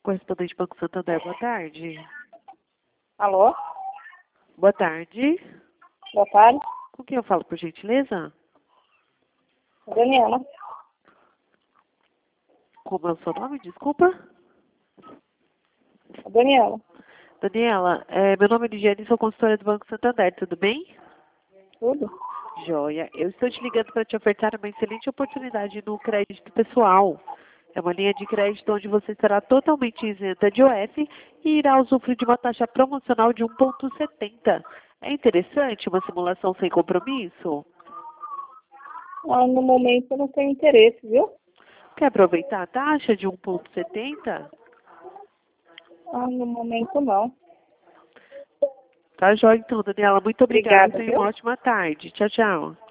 Correspondente Banco Santander, boa tarde. Alô? Boa tarde. Boa tarde. Com quem eu falo, por gentileza? Daniela. Como é o seu nome? Desculpa. Daniela. Daniela, meu nome é Ligiane, sou consultora do Banco Santander, tudo bem? Tudo? Joia. Eu estou te ligando para te ofertar uma excelente oportunidade no crédito pessoal. É uma linha de crédito onde você estará totalmente isenta de OF e irá usufruir de uma taxa promocional de 1,70. É interessante uma simulação sem compromisso? No momento eu não tenho interesse, viu? Quer aproveitar a taxa de 1,70? No momento não. Tá joia então, Daniela. Muito obrigada. Obrigada, Tenha viu? uma ótima tarde. Tchau, tchau.